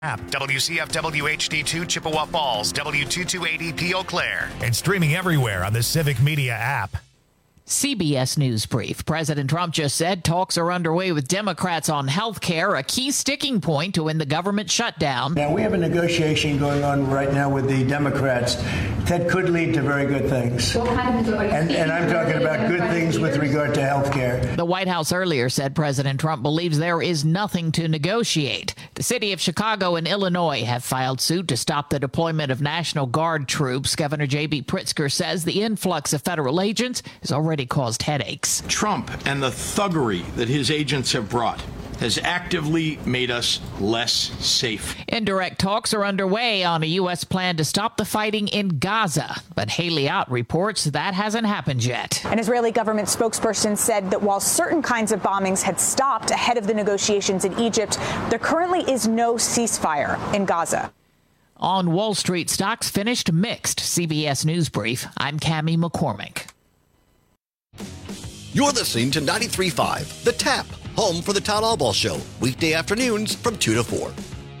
App WCFW HD2 Chippewa Falls, W2280P Eau Claire, and streaming everywhere on the Civic Media app. CBS News Brief. President Trump just said talks are underway with Democrats on health care, a key sticking point to win the government shutdown. Now, we have a negotiation going on right now with the Democrats that could lead to very good things. And I'm talking about good things with regard to health care. The White House earlier said President Trump believes there is nothing to negotiate. The city of Chicago and Illinois have filed suit to stop the deployment of National Guard troops. Governor J.B. Pritzker says the influx of federal agents has already caused headaches. Trump and the thuggery that his agents have brought has actively made us less safe. Indirect talks are underway on a U.S. plan to stop the fighting in Gaza, but Haley Ott reports that hasn't happened yet. An Israeli government spokesperson said that while certain kinds of bombings had stopped ahead of the negotiations in Egypt, there currently is no ceasefire in Gaza. On Wall Street, stocks finished mixed. CBS News Brief. I'm Cammie McCormick. You're listening to 93.5 The Tap, home for the Todd Albaugh Show, weekday afternoons from 2 to 4.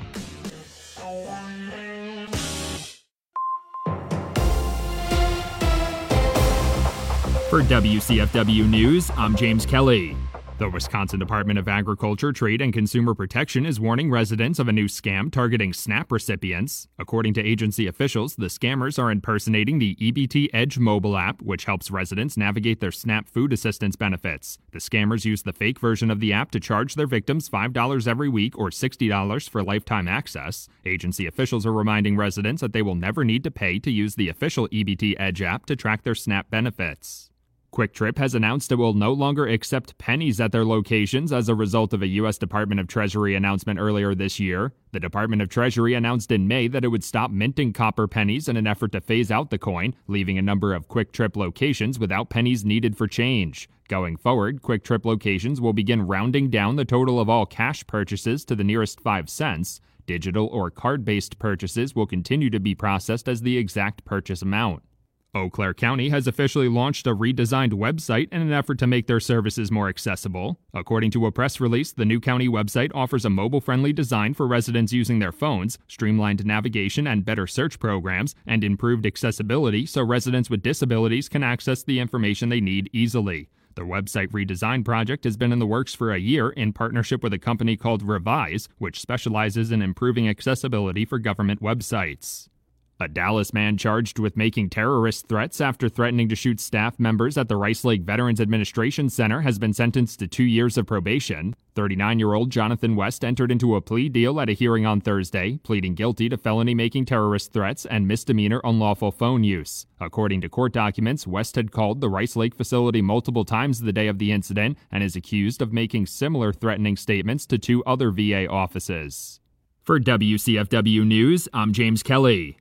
For WCFW News, I'm James Kelly. The Wisconsin Department of Agriculture, Trade, and Consumer Protection is warning residents of a new scam targeting SNAP recipients. According to agency officials, the scammers are impersonating the EBT Edge mobile app, which helps residents navigate their SNAP food assistance benefits. The scammers use the fake version of the app to charge their victims $5 every week or $60 for lifetime access. Agency officials are reminding residents that they will never need to pay to use the official EBT Edge app to track their SNAP benefits. Quick Trip has announced it will no longer accept pennies at their locations as a result of a U.S. Department of Treasury announcement earlier this year. The Department of Treasury announced in May that it would stop minting copper pennies in an effort to phase out the coin, leaving a number of Quick Trip locations without pennies needed for change. Going forward, Quick Trip locations will begin rounding down the total of all cash purchases to the nearest 5 cents. Digital or card-based purchases will continue to be processed as the exact purchase amount. Eau Claire County has officially launched a redesigned website in an effort to make their services more accessible. According to a press release, the new county website offers a mobile-friendly design for residents using their phones, streamlined navigation and better search programs, and improved accessibility so residents with disabilities can access the information they need easily. The website redesign project has been in the works for a year in partnership with a company called Revise, which specializes in improving accessibility for government websites. A Dallas man charged with making terrorist threats after threatening to shoot staff members at the Rice Lake Veterans Administration Center has been sentenced to 2 years of probation. 39-year-old Jonathan West entered into a plea deal at a hearing on Thursday, pleading guilty to felony making terrorist threats and misdemeanor unlawful phone use. According to court documents, West had called the Rice Lake facility multiple times the day of the incident and is accused of making similar threatening statements to 2 other VA offices. For WCFW News, I'm James Kelly.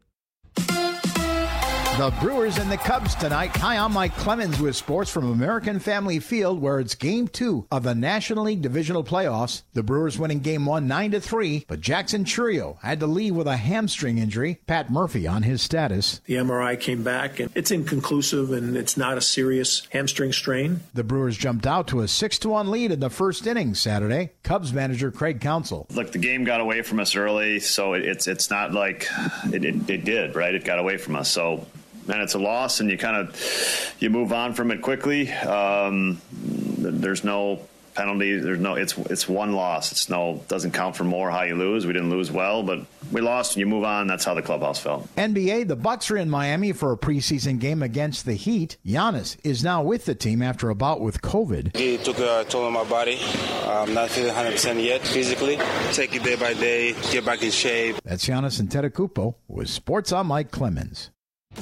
The Brewers and the Cubs tonight. Hi, I'm Mike Clemens with sports from American Family Field, where it's Game 2 of the National League Divisional Playoffs. The Brewers winning Game 1 9-3, but Jackson Chourio had to leave with a hamstring injury. Pat Murphy on his status. The MRI came back, and it's inconclusive, and it's not a serious hamstring strain. The Brewers jumped out to a 6-1 lead in the first inning Saturday. Cubs manager Craig Counsell. Look, the game got away from us early, so it's not like it did, right? It got away from us, so... And it's a loss, and you move on from it quickly. There's no penalty. It's one loss. Doesn't count for more how you lose. We didn't lose well, but we lost, and you move on. That's how the clubhouse felt. NBA, the Bucks are in Miami for a preseason game against the Heat. Giannis is now with the team after a bout with COVID. He took a toll on my body. I'm not feeling 100% yet physically. Take it day by day, get back in shape. That's Giannis Antetokounmpo with Sports on Mike Clemens.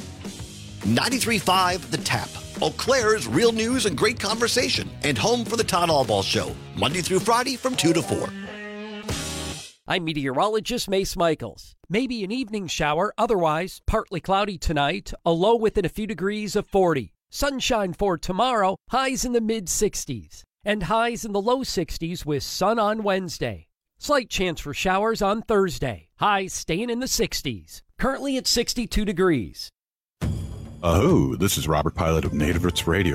93.5 The Tap, Eau Claire's real news and great conversation, and home for the Todd Albaugh Show, Monday through Friday from 2 to 4. I'm meteorologist Mace Michaels. Maybe an evening shower, otherwise partly cloudy tonight, a low within a few degrees of 40. Sunshine for tomorrow, highs in the mid-60s, and highs in the low 60s with sun on Wednesday. Slight chance for showers on Thursday, highs staying in the 60s. Currently at 62 degrees. This is Robert Pilot of Native Roots Radio.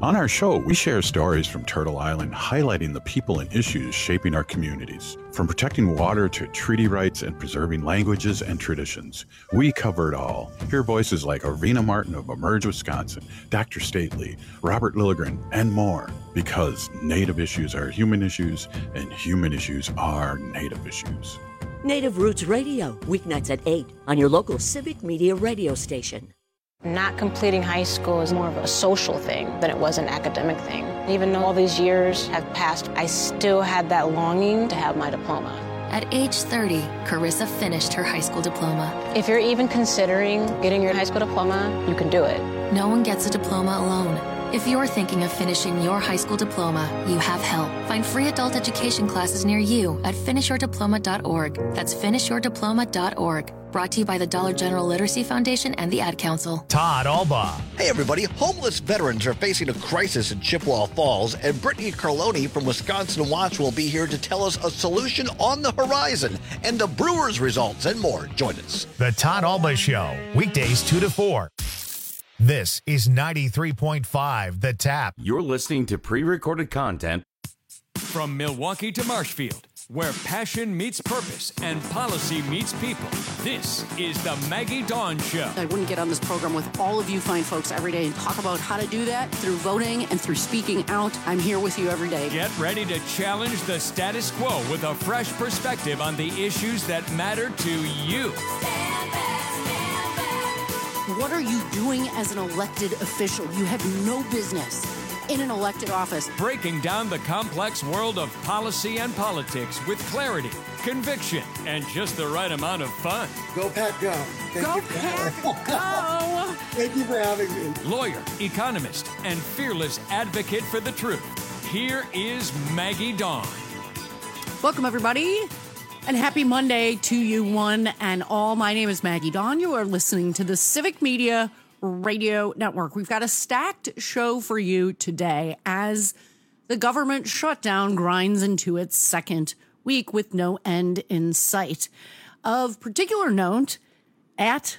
On our show, we share stories from Turtle Island highlighting the people and issues shaping our communities. From protecting water to treaty rights and preserving languages and traditions, we cover it all. Hear voices like Arvina Martin of Emerge Wisconsin, Dr. Stately, Robert Lilligren, and more. Because Native issues are human issues, and human issues are Native issues. Native Roots Radio, weeknights at 8 on your local civic media radio station. Not completing high school is more of a social thing than it was an academic thing. Even though all these years have passed, I still had that longing to have my diploma. At age 30, Carissa finished her high school diploma. If you're even considering getting your high school diploma, you can do it. No one gets a diploma alone. If you're thinking of finishing your high school diploma, you have help. Find free adult education classes near you at finishyourdiploma.org. That's finishyourdiploma.org. Brought to you by the Dollar General Literacy Foundation and the Ad Council. Todd Alba. Hey, everybody. Homeless veterans are facing a crisis in Chippewa Falls, and Brittany Carloni from Wisconsin Watch will be here to tell us a solution on the horizon and the Brewers results and more. Join us. The Todd Alba Show, weekdays 2 to 4. This is 93.5 The Tap. You're listening to pre-recorded content from Milwaukee to Marshfield, where passion meets purpose and policy meets people. This is the Maggie Dawn Show. I wouldn't get on this program with all of you fine folks every day and talk about how to do that through voting and through speaking out. I'm here with you every day. Get ready to challenge the status quo with a fresh perspective on the issues that matter to you. What are you doing as an elected official? You have no business in an elected office. Breaking down the complex world of policy and politics with clarity, conviction, and just the right amount of fun. Go Pat, go. Go Pat, go. Thank you for having me. Lawyer, economist, and fearless advocate for the truth. Here is Maggie Dawn. Welcome, everybody. And happy Monday to you, one and all. My name is Maggie Dawn. You are listening to the Civic Media Radio Network. We've got a stacked show for you today as the government shutdown grinds into its second week with no end in sight. Of particular note, at,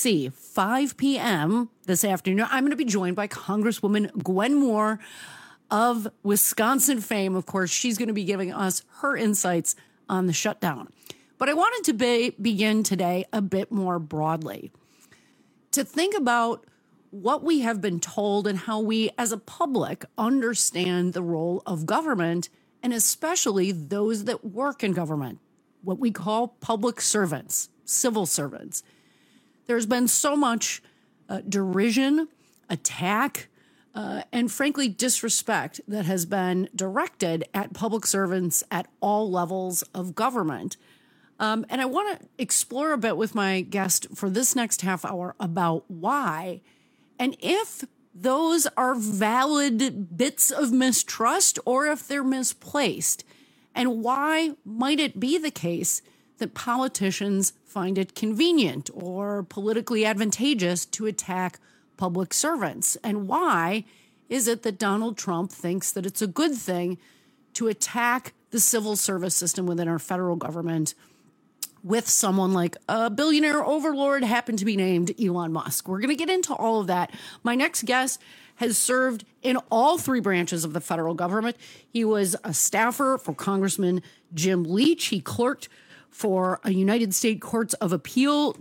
5 p.m. this afternoon, I'm going to be joined by Congresswoman Gwen Moore of Wisconsin fame. Of course, she's going to be giving us her insights on the shutdown. But I wanted to begin today a bit more broadly, to think about what we have been told and how we as a public understand the role of government, and especially those that work in government, what we call public servants, civil servants. There's been so much derision, attack, and frankly, disrespect that has been directed at public servants at all levels of government. And I want to explore a bit with my guest for this next half hour about why, and if those are valid bits of mistrust or if they're misplaced, and why might it be the case that politicians find it convenient or politically advantageous to attack public servants, and why is it that Donald Trump thinks that it's a good thing to attack the civil service system within our federal government with someone like a billionaire overlord happened to be named Elon Musk. We're going to get into all of that. My next guest has served in all three branches of the federal government. He was a staffer for Congressman Jim Leach. He clerked for a United States Courts of Appeals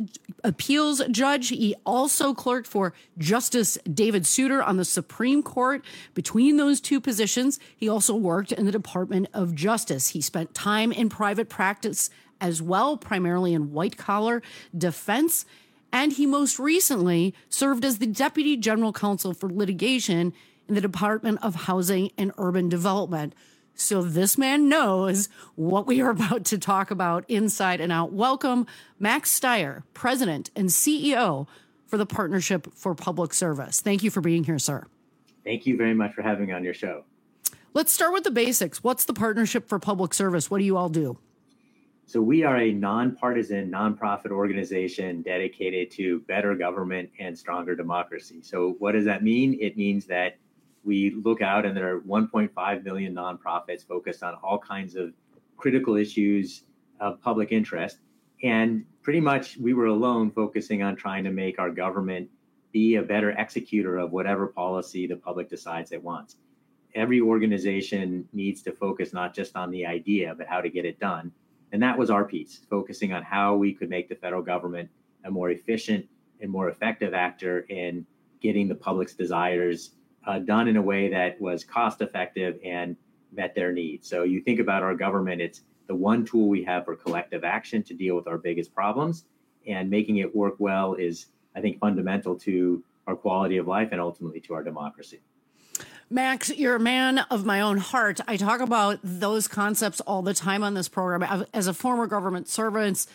judge. He also clerked for Justice David Souter on the Supreme Court. Between those two positions, he also worked in the Department of Justice. He spent time in private practice as well, primarily in white-collar defense. And he most recently served as the Deputy General Counsel for Litigation in the Department of Housing and Urban Development. So this man knows what we are about to talk about inside and out. Welcome, Max Stier, President and CEO for the Partnership for Public Service. Thank you for being here, sir. Thank you very much for having me on your show. Let's start with the basics. What's the Partnership for Public Service? What do you all do? So we are a nonpartisan, nonprofit organization dedicated to better government and stronger democracy. So what does that mean? It means that we look out and there are 1.5 million nonprofits focused on all kinds of critical issues of public interest. And pretty much we were alone focusing on trying to make our government be a better executor of whatever policy the public decides it wants. Every organization needs to focus not just on the idea, but how to get it done. And that was our piece, focusing on how we could make the federal government a more efficient and more effective actor in getting the public's desires done in a way that was cost effective and met their needs. So you think about our government, it's the one tool we have for collective action to deal with our biggest problems, and making it work well is, I think, fundamental to our quality of life and ultimately to our democracy. Max, you're a man of my own heart. I talk about those concepts all the time on this program. As a former government servant,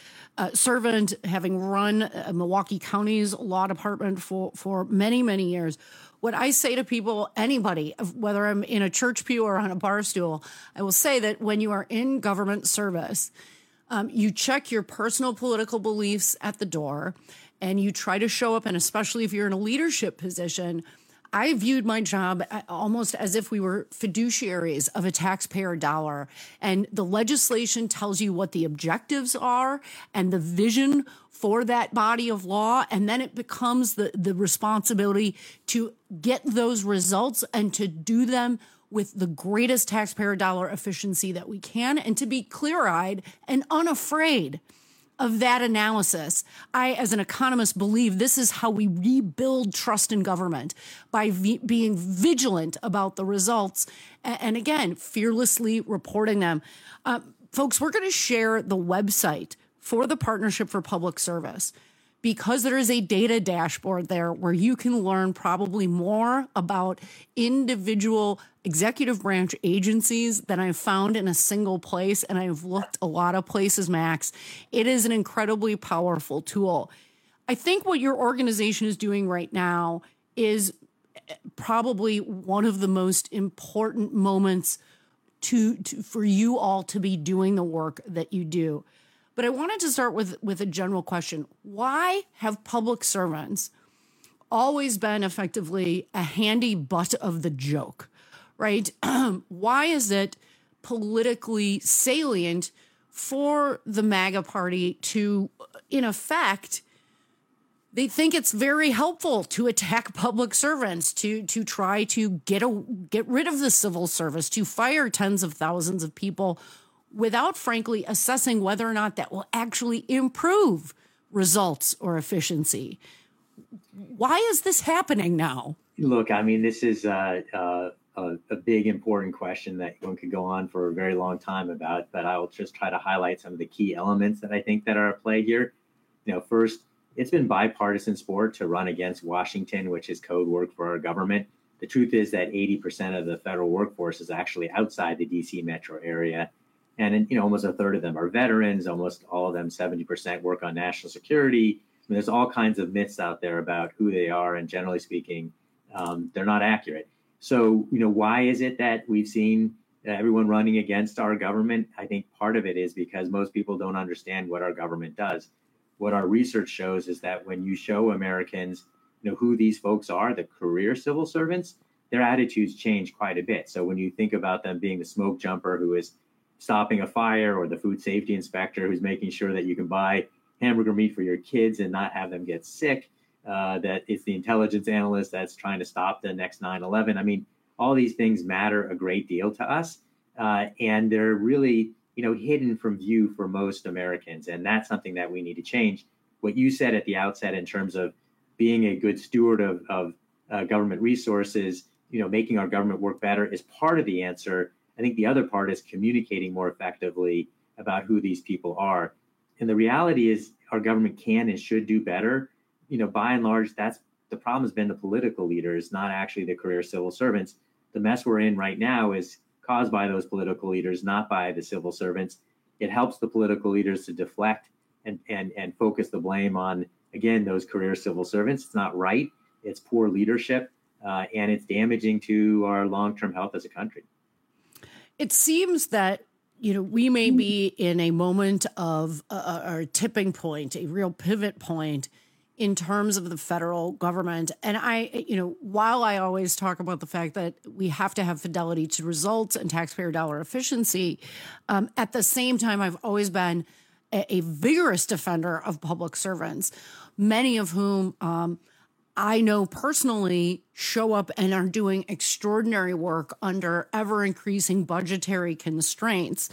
having run Milwaukee County's law department for many, many years, what I say to people, anybody, whether I'm in a church pew or on a bar stool, I will say that when you are in government service, you check your personal political beliefs at the door and you try to show up. And especially if you're in a leadership position, I viewed my job almost as if we were fiduciaries of a taxpayer dollar. And the legislation tells you what the objectives are and the vision for that body of law. And then it becomes the responsibility to get those results and to do them with the greatest taxpayer dollar efficiency that we can, and to be clear-eyed and unafraid of that analysis. I, as an economist, believe this is how we rebuild trust in government, by being vigilant about the results and again, fearlessly reporting them. Folks, we're going to share the website for the Partnership for Public Service, because there is a data dashboard there where you can learn probably more about individual executive branch agencies than I've found in a single place. And I've looked a lot of places, Max. It is an incredibly powerful tool. I think what your organization is doing right now is probably one of the most important moments for you all to be doing the work that you do. But I wanted to start with a general question. Why have public servants always been effectively a handy butt of the joke, right? Why is it politically salient for the MAGA party to, in effect, they think it's very helpful to attack public servants, to try to get rid of the civil service, to fire tens of thousands of people, without, frankly, assessing whether or not that will actually improve results or efficiency? Why is this happening now? Look, I mean, this is a big, important question that one could go on for a very long time about, but I will just try to highlight some of the key elements that I think that are at play here. First, it's been bipartisan sport to run against Washington, which is code word for our government. The truth is that 80% of the federal workforce is actually outside the DC metro area. And almost a third of them are veterans. Almost all of them, 70%, work on national security. There's all kinds of myths out there about who they are, and generally speaking, they're not accurate. So, why is it that we've seen everyone running against our government? I think part of it is because most people don't understand what our government does. What our research shows is that when you show Americans, who these folks are, the career civil servants, their attitudes change quite a bit. So when you think about them being the smoke jumper who is stopping a fire, or the food safety inspector who's making sure that you can buy hamburger meat for your kids and not have them get sick, that it's the intelligence analyst that's trying to stop the next 9/11. I mean, all these things matter a great deal to us, and they're really, hidden from view for most Americans, and that's something that we need to change. What you said at the outset in terms of being a good steward of government resources, making our government work better is part of the answer. I think the other part is communicating more effectively about who these people are. And the reality is our government can and should do better. By and large, that's the problem has been the political leaders, not actually the career civil servants. The mess we're in right now is caused by those political leaders, not by the civil servants. It helps the political leaders to deflect and focus the blame on, again, those career civil servants. It's not right. It's poor leadership, and it's damaging to our long-term health as a country. It seems that, we may be in a moment of a tipping point, a real pivot point in terms of the federal government. And while I always talk about the fact that we have to have fidelity to results and taxpayer dollar efficiency, at the same time, I've always been a vigorous defender of public servants, many of whom I know personally show up and are doing extraordinary work under ever-increasing budgetary constraints.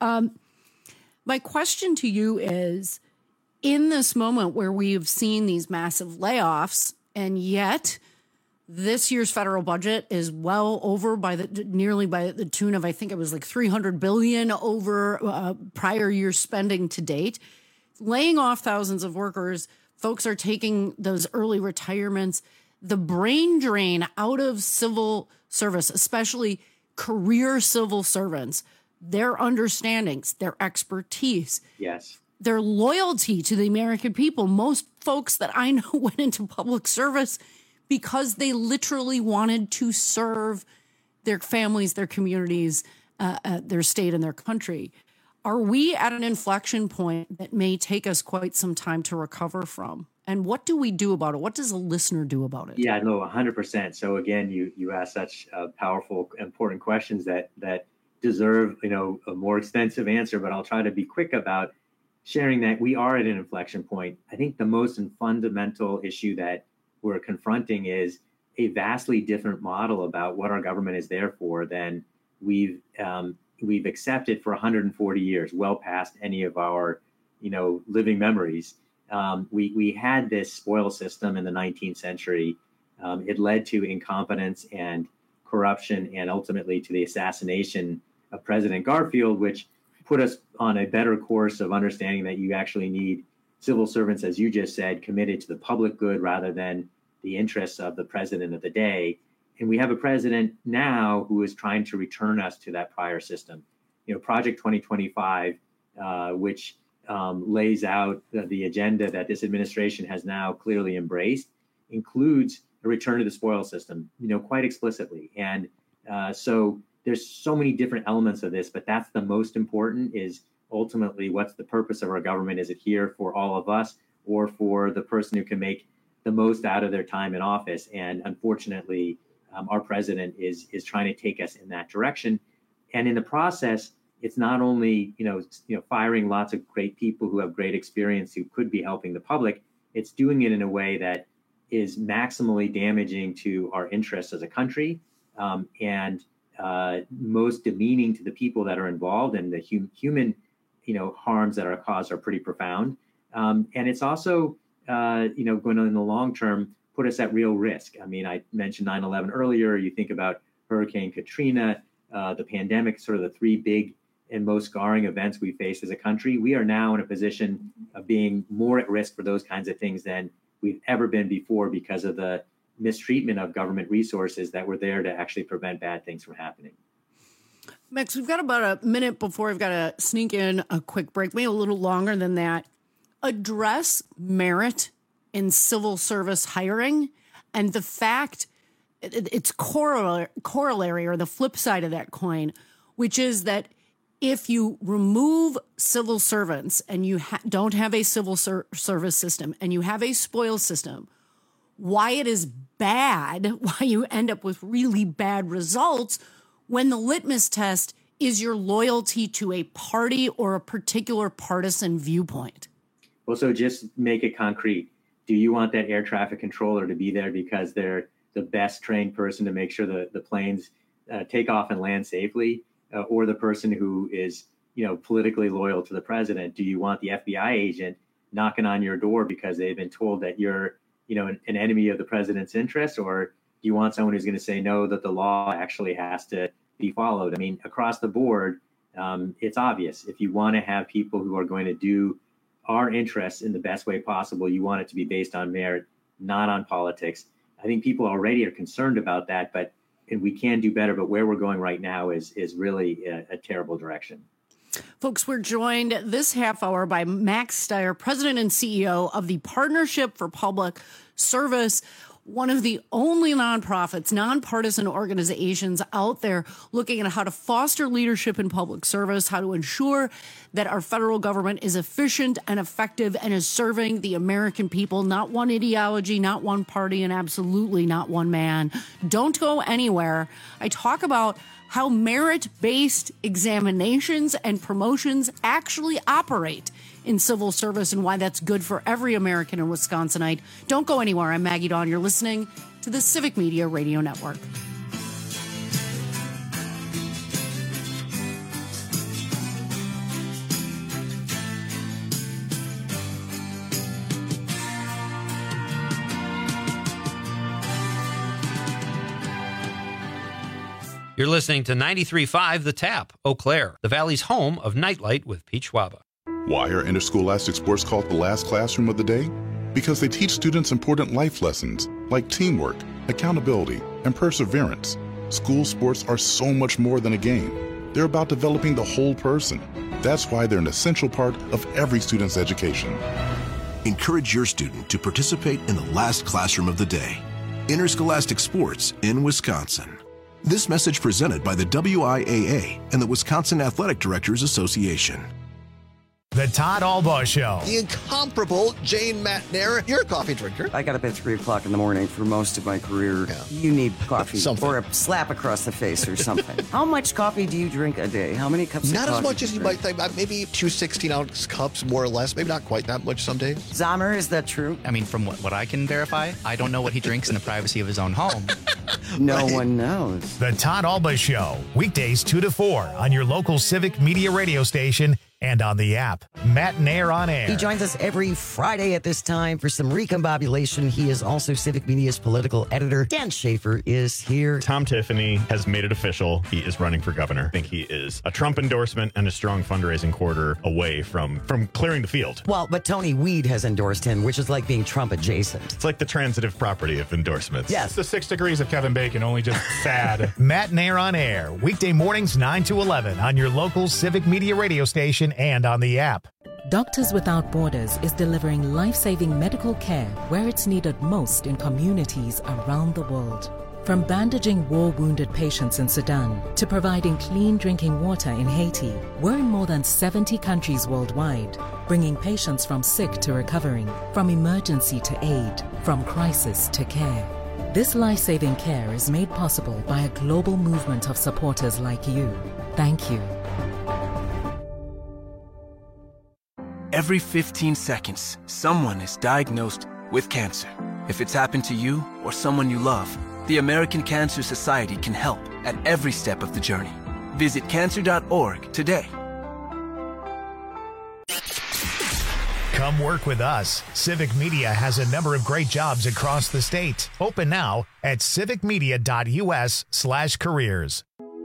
My question to you is, in this moment where we've seen these massive layoffs, and yet this year's federal budget is well over nearly by the tune of, I think it was like $300 billion over prior year spending to date, laying off thousands of workers. Folks are taking those early retirements. The brain drain out of civil service, especially career civil servants, their understandings, their expertise. Yes. Their loyalty to the American people. Most folks that I know went into public service because they literally wanted to serve their families, their communities, their state, and their country. Are we at an inflection point that may take us quite some time to recover from? And what do we do about it? What does a listener do about it? Yeah, no, 100%. So again, you asked such powerful, important questions that deserve, a more extensive answer, but I'll try to be quick about sharing that we are at an inflection point. I think the most fundamental issue that we're confronting is a vastly different model about what our government is there for than we've accepted for 140 years, well past any of our, living memories. We had this spoil system in the 19th century. It led to incompetence and corruption and ultimately to the assassination of President Garfield, which put us on a better course of understanding that you actually need civil servants, as you just said, committed to the public good rather than the interests of the president of the day. And we have a president now who is trying to return us to that prior system. Project 2025, which lays out the agenda that this administration has now clearly embraced, includes a return to the spoil system, quite explicitly. And so there's so many different elements of this, but that's the most important is ultimately what's the purpose of our government? Is it here for all of us or for the person who can make the most out of their time in office? And unfortunately, our president is trying to take us in that direction. And in the process, it's not only, firing lots of great people who have great experience who could be helping the public, it's doing it in a way that is maximally damaging to our interests as a country and most demeaning to the people that are involved, and the human, harms that are caused are pretty profound. And it's also, going to, in the long term, put us at real risk. I mean, I mentioned 9/11 earlier. You think about Hurricane Katrina, the pandemic, sort of the three big and most scarring events we face as a country. We are now in a position of being more at risk for those kinds of things than we've ever been before because of the mistreatment of government resources that were there to actually prevent bad things from happening. Max, we've got about a minute before we've got to sneak in a quick break, maybe a little longer than that. Address merit in civil service hiring and the fact it's corollary or the flip side of that coin, which is that if you remove civil servants and you don't have a civil service system and you have a spoil system, why it is bad, why you end up with really bad results when the litmus test is your loyalty to a party or a particular partisan viewpoint. Well, so just make it concrete. Do you want that air traffic controller to be there because they're the best trained person to make sure the planes take off and land safely, or the person who is, politically loyal to the president? Do you want the FBI agent knocking on your door because they've been told that you're, an enemy of the president's interests, or do you want someone who's going to say no, that the law actually has to be followed? I mean, across the board, it's obvious. If you want to have people who are going to do our interests in the best way possible, you want it to be based on merit, not on politics. I think people already are concerned about that, and we can do better. But where we're going right now is really a terrible direction. Folks, we're joined this half hour by Max Stier, President and CEO of the Partnership for Public Service, one of the only nonprofits, nonpartisan organizations out there looking at how to foster leadership in public service, how to ensure that our federal government is efficient and effective and is serving the American people, not one ideology, not one party, and absolutely not one man. Don't go anywhere. I talk about how merit-based examinations and promotions actually operate in civil service and why that's good for every American and Wisconsinite. Don't go anywhere. I'm Maggie Dawn. You're listening to the Civic Media Radio Network. You're listening to 93.5 The Tap, Eau Claire, the Valley's home of Nightlight with Pete Schwaba. Why are interscholastic sports called the last classroom of the day? Because they teach students important life lessons like teamwork, accountability, and perseverance. School sports are so much more than a game. They're about developing the whole person. That's why they're an essential part of every student's education. Encourage your student to participate in the last classroom of the day. Interscholastic sports in Wisconsin. This message presented by the WIAA and the Wisconsin Athletic Directors Association. The Todd Albaugh Show. The incomparable Jane Matnair. You're a coffee drinker. I got up at 3 o'clock in the morning for most of my career. Yeah. You need coffee or a slap across the face or something. How much coffee do you drink a day? How many cups of coffee? Not as much as you might think. Maybe 2 16-ounce cups, more or less. Maybe not quite that much some days. Zamer, is that true? I mean, from what I can verify, I don't know what he drinks in the privacy of his own home. No one knows. The Todd Albaugh Show. Weekdays 2 to 4 on your local Civic Media radio station and on the app. Matnair on Air. He joins us every Friday at this time for some recombobulation. He is also Civic Media's political editor. Dan Schaefer is here. Tom Tiffany has made it official. He is running for governor. I think he is a Trump endorsement and a strong fundraising quarter away from clearing the field. Well, but Tony Weed has endorsed him, which is like being Trump adjacent. It's like the transitive property of endorsements. Yes. It's the 6 degrees of Kevin Bacon, only just sad. Matnair on Air. Weekday mornings 9 to 11 on your local Civic Media radio station and on the app. Doctors Without Borders is delivering life-saving medical care where it's needed most in communities around the world. From bandaging war-wounded patients in Sudan to providing clean drinking water in Haiti, we're in more than 70 countries worldwide, bringing patients from sick to recovering, from emergency to aid, from crisis to care. This life-saving care is made possible by a global movement of supporters like you. Thank you. Every 15 seconds, someone is diagnosed with cancer. If it's happened to you or someone you love, the American Cancer Society can help at every step of the journey. Visit cancer.org today. Come work with us. Civic Media has a number of great jobs across the state. Open now at civicmedia.us/careers.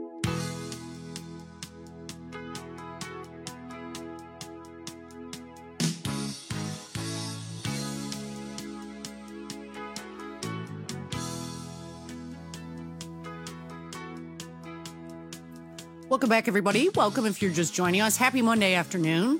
Welcome back, everybody. Welcome if you're just joining us. Happy Monday afternoon.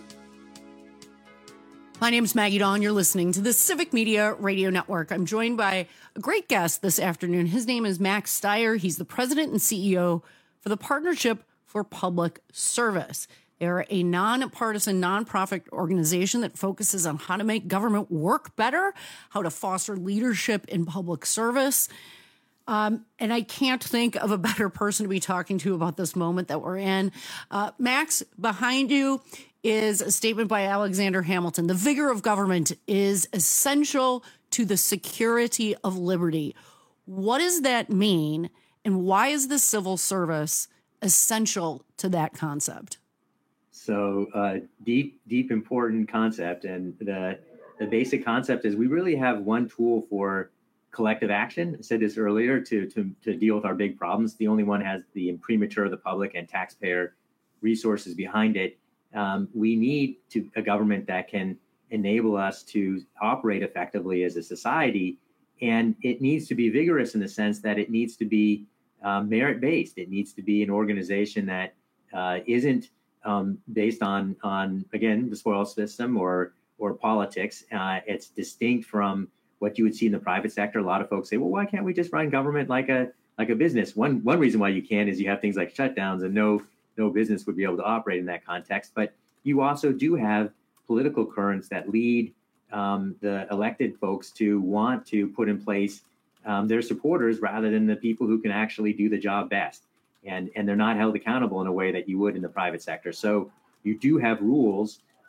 My name is Maggie Dawn. You're listening to the Civic Media Radio Network. I'm joined by a great guest this afternoon. His name is Max Stier. He's the president and CEO for the Partnership for Public Service. They're a nonpartisan, nonprofit organization that focuses on how to make government work better, how to foster leadership in public service. And I can't think of a better person to be talking to about this moment that we're in. Max, behind you is a statement by Alexander Hamilton. The vigor of government is essential to the security of liberty. What does that mean? And why is the civil service essential to that concept? So deep, important concept. And the basic concept is we really have one tool for collective action. I said this earlier, to deal with our big problems. The only one has the imprimatur of the public and taxpayer resources behind it. We need a government that can enable us to operate effectively as a society. And it needs to be vigorous in the sense that it needs to be merit-based. It needs to be an organization that isn't based on, again, the spoils system or politics. It's distinct from what you would see in the private sector. A lot of folks say, well, why can't we just run government like a business? One reason why you can is you have things like shutdowns, and no business would be able to operate in that context. But you also do have political currents that lead the elected folks to want to put in place their supporters rather than the people who can actually do the job best. And they're not held accountable in a way that you would in the private sector. So you do have rules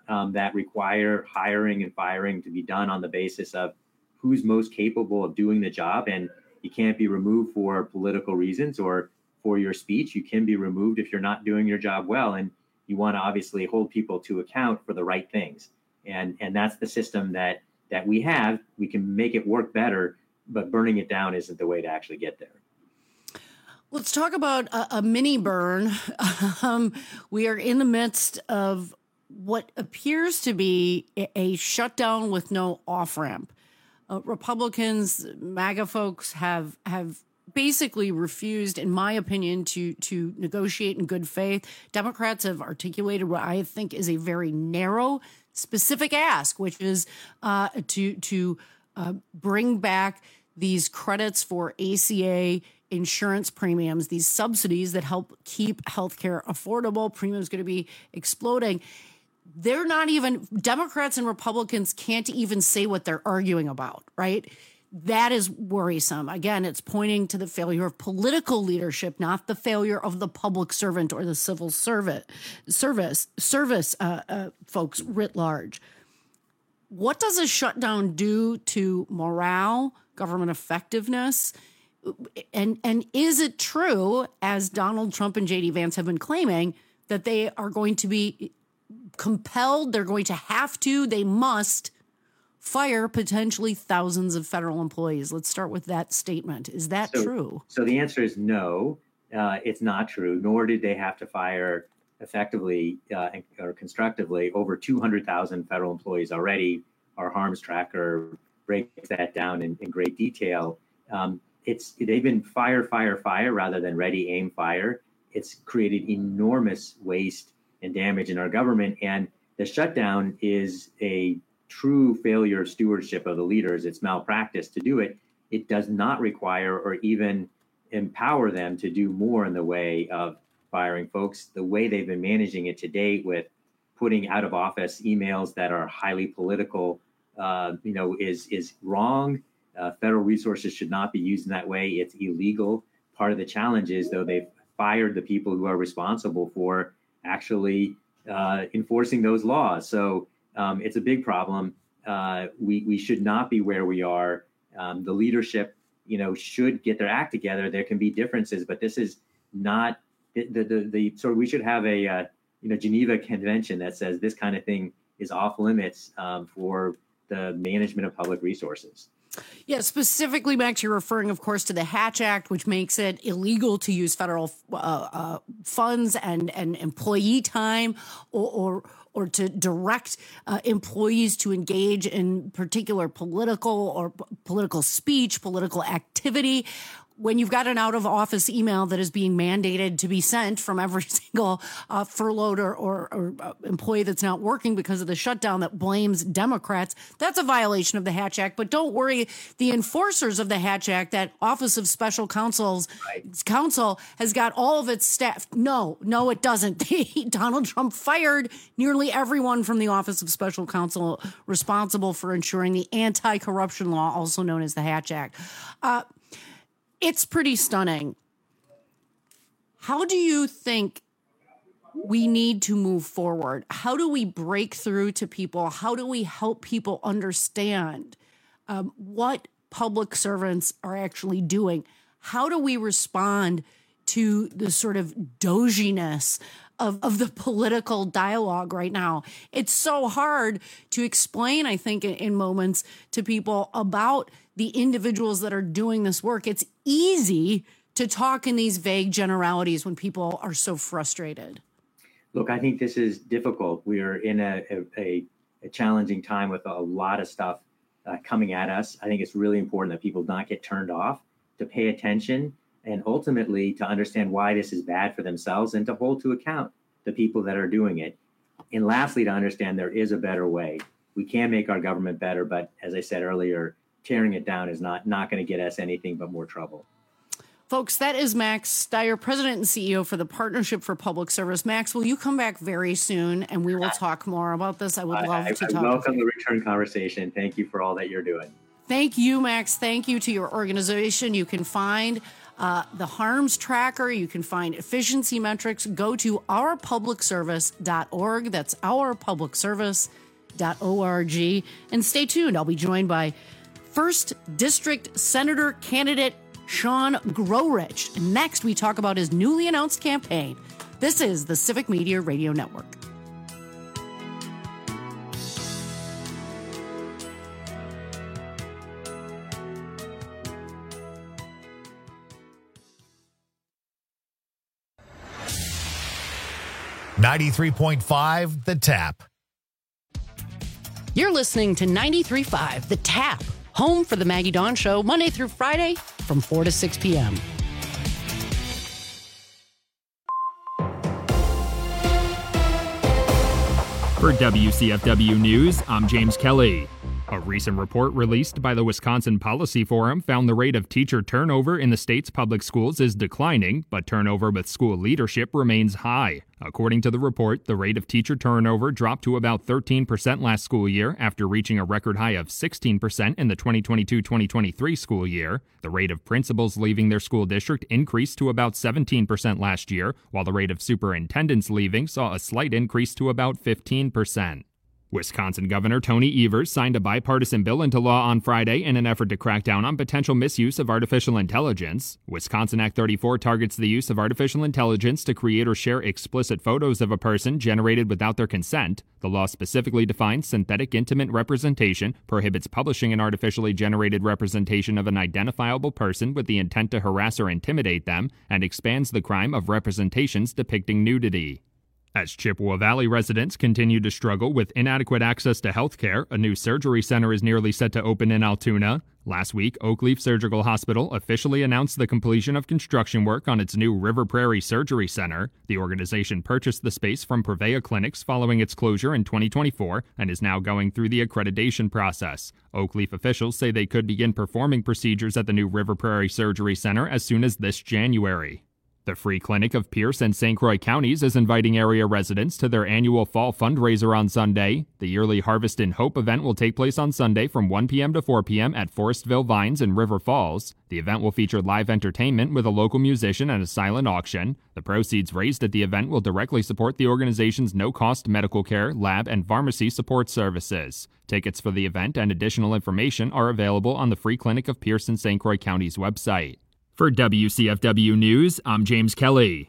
that require hiring and firing to be done on the basis of who's most capable of doing the job. And you can't be removed for political reasons or for your speech. You can be removed if you're not doing your job well. And you want to obviously hold people to account for the right things. And that's the system that we have. We can make it work better, but burning it down isn't the way to actually get there. Let's talk about a mini burn. We are in the midst of what appears to be a shutdown with no off-ramp. Republicans, MAGA folks have basically refused, in my opinion, to negotiate in good faith. Democrats have articulated what I think is a very narrow, specific ask, which is to bring back these credits for ACA insurance premiums, these subsidies that help keep healthcare affordable. Premiums going to be exploding. They're not even, Democrats and Republicans can't even say what they're arguing about, right? That is worrisome. Again, it's pointing to the failure of political leadership, not the failure of the public servant or the civil service folks writ large. What does a shutdown do to morale, government effectiveness? And is it true, as Donald Trump and J.D. Vance have been claiming, that they are going to be compelled, they're going to have to, they must fire potentially thousands of federal employees? Let's start with that statement. Is that true? So the answer is no, it's not true, nor did they have to fire effectively or constructively over 200,000 federal employees already. Our harms tracker breaks that down in great detail. They've been fire rather than ready, aim, fire. It's created enormous waste and damage in our government. And the shutdown is a true failure of stewardship of the leaders. It's malpractice to do it. It does not require or even empower them to do more in the way of firing folks. The way they've been managing it to date with putting out of office emails that are highly political, is wrong. Federal resources should not be used in that way. It's illegal. Part of the challenge is, though, they've fired the people who are responsible for actually enforcing those laws. So it's a big problem. We should not be where we are. The leadership, should get their act together. There can be differences, but this is not so we should have a Geneva Convention that says this kind of thing is off limits for the management of public resources. Yeah, specifically, Max, you're referring, of course, to the Hatch Act, which makes it illegal to use federal funds and employee time or to direct employees to engage in particular political speech, political activity. When you've got an out-of-office email that is being mandated to be sent from every single furloughed or employee that's not working because of the shutdown that blames Democrats, that's a violation of the Hatch Act. But don't worry, the enforcers of the Hatch Act, that Office of Special Counsel, has got all of its staff. No, it doesn't. Donald Trump fired nearly everyone from the Office of Special Counsel responsible for ensuring the anti-corruption law, also known as the Hatch Act. It's pretty stunning. How do you think we need to move forward? How do we break through to people? How do we help people understand what public servants are actually doing? How do we respond to the sort of doginess of the political dialogue right now? It's so hard to explain, I think, in moments to people about the individuals that are doing this work. It's easy to talk in these vague generalities when people are so frustrated. Look, I think this is difficult. We are in a challenging time with a lot of stuff coming at us. I think it's really important that people not get turned off, to pay attention, and ultimately to understand why this is bad for themselves and to hold to account the people that are doing it. And lastly, to understand there is a better way. We can make our government better, but as I said earlier, tearing it down is not going to get us anything but more trouble. Folks, that is Max Stier, President and CEO for the Partnership for Public Service. Max, will you come back very soon and we will talk more about this? I would love to talk. I welcome the return conversation. Thank you for all that you're doing. Thank you, Max. Thank you to your organization. You can find the harms tracker. You can find efficiency metrics. Go to ourpublicservice.org. That's ourpublicservice.org. And stay tuned. I'll be joined by 1st District Senator candidate Sean Grorich. Next, we talk about his newly announced campaign. This is the Civic Media Radio Network. .5, The Tap. You're listening to 93.5 The Tap, home for the Maggie Dawn Show, Monday through Friday from 4 to 6 p.m. For WCFW News, I'm James Kelly. A recent report released by the Wisconsin Policy Forum found the rate of teacher turnover in the state's public schools is declining, but turnover with school leadership remains high. According to the report, the rate of teacher turnover dropped to about 13% last school year after reaching a record high of 16% in the 2022-2023 school year. The rate of principals leaving their school district increased to about 17% last year, while the rate of superintendents leaving saw a slight increase to about 15%. Wisconsin Governor Tony Evers signed a bipartisan bill into law on Friday in an effort to crack down on potential misuse of artificial intelligence. Wisconsin Act 34 targets the use of artificial intelligence to create or share explicit photos of a person generated without their consent. The law specifically defines synthetic intimate representation, prohibits publishing an artificially generated representation of an identifiable person with the intent to harass or intimidate them, and expands the crime of representations depicting nudity. As Chippewa Valley residents continue to struggle with inadequate access to health care, a new surgery center is nearly set to open in Altoona. Last week, Oakleaf Surgical Hospital officially announced the completion of construction work on its new River Prairie Surgery Center. The organization purchased the space from Prevea Clinics following its closure in 2024 and is now going through the accreditation process. Oakleaf officials say they could begin performing procedures at the new River Prairie Surgery Center as soon as this January. The Free Clinic of Pierce and St. Croix counties is inviting area residents to their annual fall fundraiser on Sunday. The yearly Harvest in Hope event will take place on Sunday from 1 p.m. to 4 p.m. at Forestville Vines in River Falls. The event will feature live entertainment with a local musician and a silent auction. The proceeds raised at the event will directly support the organization's no-cost medical care, lab, and pharmacy support services. Tickets for the event and additional information are available on the Free Clinic of Pierce and St. Croix counties website. For WCFW News, I'm James Kelly.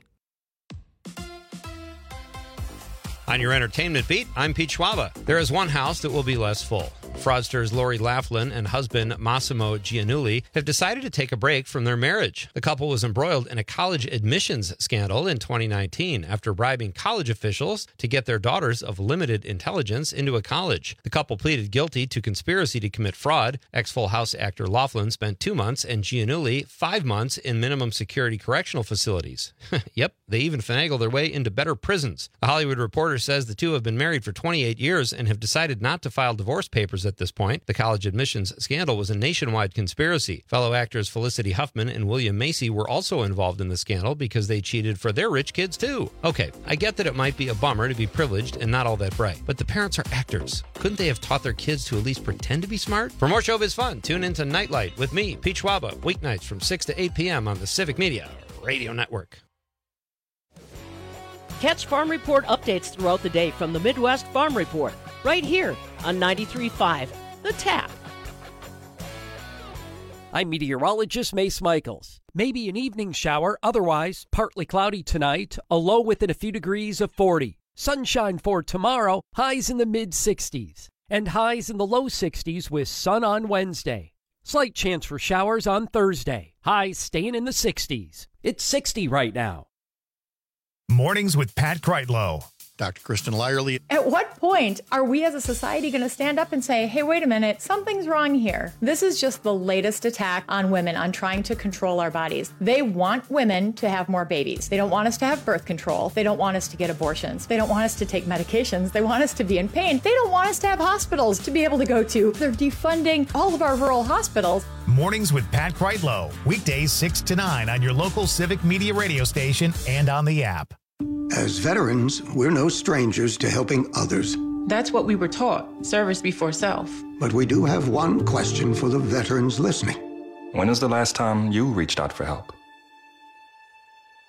On your entertainment beat, I'm Pete Schwaba. There is one house that will be less full. Fraudsters Lori Laughlin and husband Massimo Giannulli have decided to take a break from their marriage. The couple was embroiled in a college admissions scandal in 2019 after bribing college officials to get their daughters of limited intelligence into a college. The couple pleaded guilty to conspiracy to commit fraud. Ex-Full House actor Laughlin spent 2 months and Giannulli 5 months in minimum security correctional facilities. Yep, they even finagled their way into better prisons. The Hollywood Reporter says the two have been married for 28 years and have decided not to file divorce papers at this point. The college admissions scandal was a nationwide conspiracy. Fellow actors Felicity Huffman and William Macy were also involved in the scandal because they cheated for their rich kids too. Okay, I get that it might be a bummer to be privileged and not all that bright, but the parents are actors. Couldn't they have taught their kids to at least pretend to be smart? For more showbiz fun, tune into Nightlight with me, Pete Schwaba, weeknights from 6 to 8 p.m. on the Civic Media Radio Network. Catch Farm Report updates throughout the day from the Midwest Farm Report, right here on 93.5 The Tap. I'm meteorologist Mace Michaels. Maybe an evening shower, otherwise partly cloudy tonight, a low within a few degrees of 40. Sunshine for tomorrow, highs in the mid-60s, and highs in the low 60s with sun on Wednesday. Slight chance for showers on Thursday, highs staying in the 60s. It's 60 right now. Mornings with Pat Kreitlow. Dr. Kristen Lyerly. At what point are we as a society going to stand up and say, hey, wait a minute, something's wrong here? This is just the latest attack on women, on trying to control our bodies. They want women to have more babies. They don't want us to have birth control. They don't want us to get abortions. They don't want us to take medications. They want us to be in pain. They don't want us to have hospitals to be able to go to. They're defunding all of our rural hospitals. Mornings with Pat Kreitlow. Weekdays 6 to 9 on your local Civic Media radio station and on the app. As veterans, we're no strangers to helping others. That's what we were taught, service before self. But we do have one question for the veterans listening. When is the last time you reached out for help?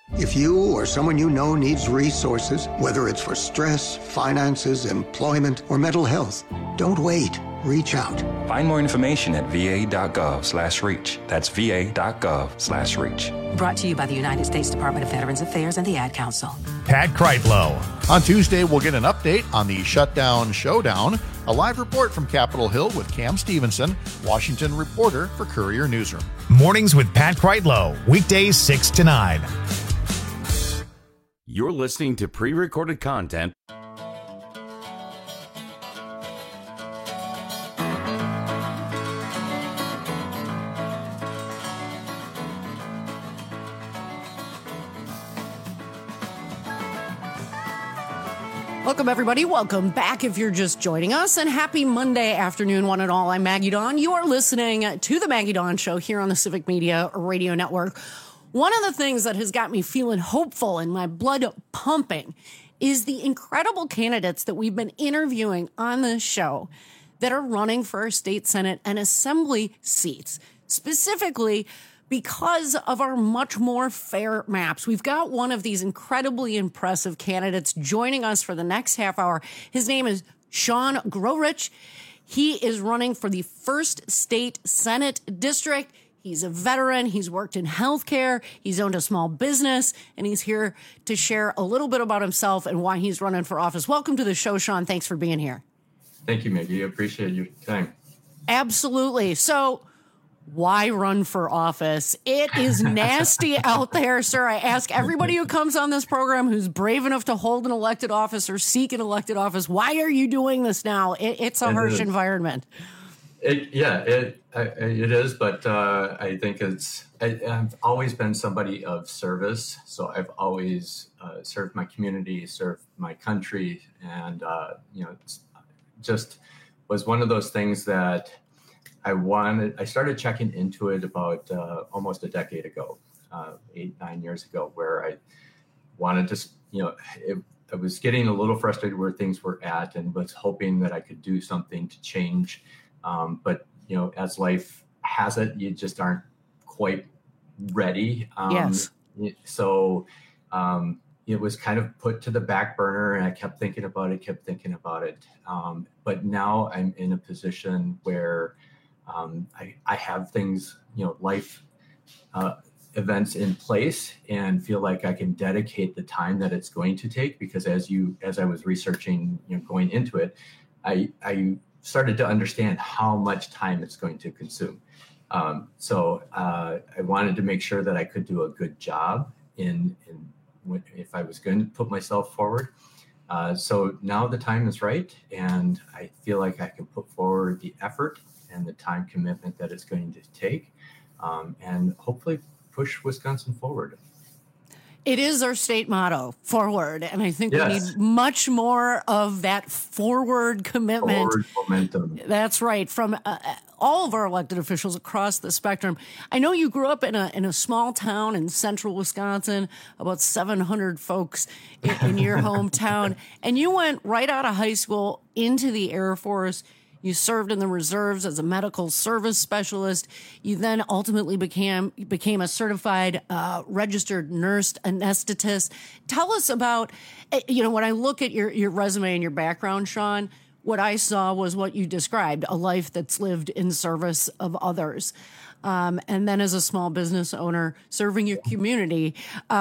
If you or someone you know needs resources, whether it's for stress, finances, employment, or mental health, don't wait. Reach out. Find more information at va.gov/reach. That's va.gov/reach. Brought to you by the United States Department of Veterans Affairs and the Ad Council. Pat Kreitlow. On Tuesday, we'll get an update on the shutdown showdown, a live report from Capitol Hill with Cam Stevenson, Washington reporter for Courier Newsroom. Mornings with Pat Kreitlow, weekdays 6 to 9. You're listening to pre-recorded content. Welcome, everybody. Welcome back if you're just joining us, and happy Monday afternoon, one and all. I'm Maggie Dawn. You are listening to The Maggie Dawn Show here on the Civic Media Radio Network. One of the things that has got me feeling hopeful and my blood pumping is the incredible candidates that we've been interviewing on this show that are running for our state Senate and Assembly seats, specifically because of our much more fair maps. We've got one of these incredibly impressive candidates joining us for the next half hour. His name is Sean Grorich. He is running for the 1st State Senate District. He's a veteran. He's worked in healthcare. He's owned a small business, and he's here to share a little bit about himself and why he's running for office. Welcome to the show, Sean. Thanks for being here. Thank you, Maggie. I appreciate your time. Absolutely. So, why run for office? It is nasty out there, sir. I ask everybody who comes on this program who's brave enough to hold an elected office or seek an elected office, why are you doing this now? It's a harsh environment. It is, but I think I've always been somebody of service. So I've always served my community, served my country, and it's just was one of those things that I started checking into it about almost a decade ago, 8-9 years ago, where I wanted to, I was getting a little frustrated where things were at and was hoping that I could do something to change. But, as life has it, you just aren't quite ready. Yes. So it was kind of put to the back burner, and I kept thinking about it. But now I'm in a position where I have things, life events in place, and feel like I can dedicate the time that it's going to take, because as I was researching, going into it, I started to understand how much time it's going to consume. So I wanted to make sure that I could do a good job if I was going to put myself forward. So now the time is right, and I feel like I can put forward the effort and the time commitment that it's going to take, and hopefully push Wisconsin forward. It is our state motto, forward. And I think Yes. we need much more of that forward commitment. Forward momentum. That's right. From all of our elected officials across the spectrum. I know you grew up in a small town in central Wisconsin, about 700 folks in your hometown. And you went right out of high school into the Air Force. You served in the reserves as a medical service specialist. You then ultimately became a certified registered nurse anesthetist. Tell us about, when I look at your resume and your background, Sean, what I saw was what you described, a life that's lived in service of others. And then as a small business owner, serving your community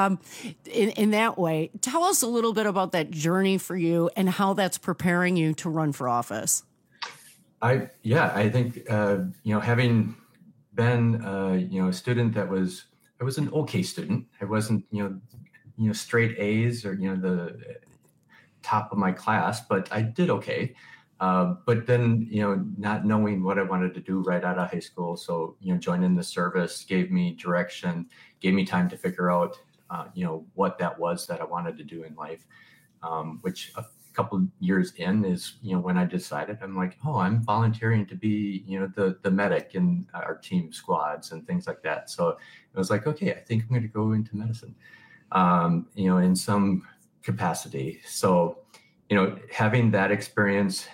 in that way. Tell us a little bit about that journey for you and how that's preparing you to run for office. I think, having been, a student I was an okay student. I wasn't, straight A's or, the top of my class, but I did okay. But then, not knowing what I wanted to do right out of high school. So, joining the service gave me direction, gave me time to figure out, what that was that I wanted to do in life, which couple years in is, when I decided, I'm like, I'm volunteering to be, the medic in our team squads and things like that. So I was like, okay, I think I'm going to go into medicine, in some capacity. So, having that experience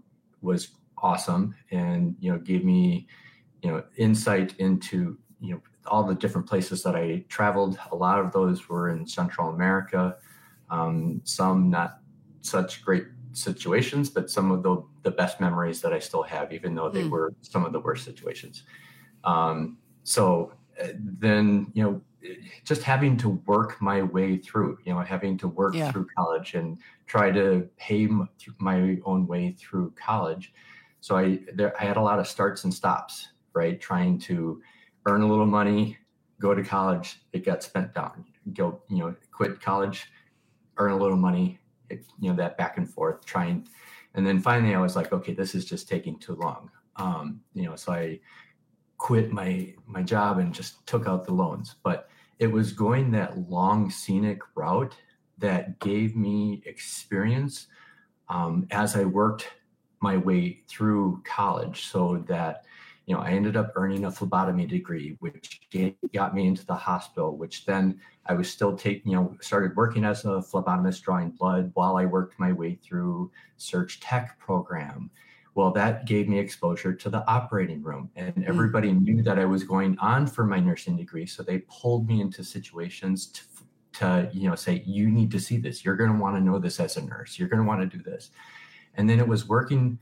was awesome, and, gave me, insight into, all the different places that I traveled, a lot of those were in Central America. Some not such great situations, but some of the best memories that I still have, even though they were some of the worst situations. So then, just having to work my way through, having to work through college and try to pay my own way through college. So I had a lot of starts and stops, right? Trying to earn a little money, go to college, it got spent down. Go, quit college, earn a little money, that back and forth, trying. And then finally I was like, okay, this is just taking too long. So I quit my job and just took out the loans. But it was going that long scenic route that gave me experience as I worked my way through college, so that I ended up earning a phlebotomy degree, which got me into the hospital, which then I was still started working as a phlebotomist, drawing blood while I worked my way through Surg Tech program. Well, that gave me exposure to the operating room, and everybody knew that I was going on for my nursing degree. So they pulled me into situations to say, you need to see this. You're going to want to know this as a nurse. You're going to want to do this. And then it was working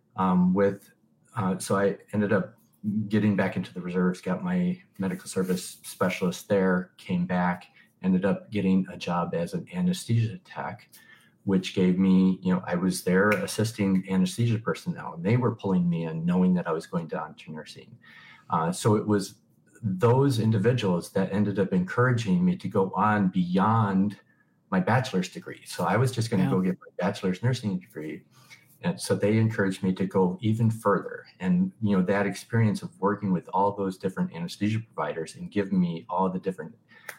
so I ended up getting back into the reserves, got my medical service specialist there, came back, ended up getting a job as an anesthesia tech, which gave me, I was there assisting anesthesia personnel, and they were pulling me in knowing that I was going on to nursing. So it was those individuals that ended up encouraging me to go on beyond my bachelor's degree. So I was just going to go get my bachelor's nursing degree. And so they encouraged me to go even further. And, that experience of working with all those different anesthesia providers and giving me all the different,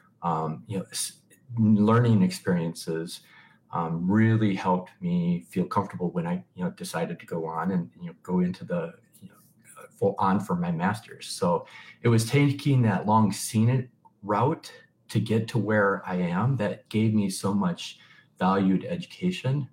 learning experiences really helped me feel comfortable when I, decided to go on and, go into the, full on for my master's. So it was taking that long scenic route to get to where I am that gave me so much valued education.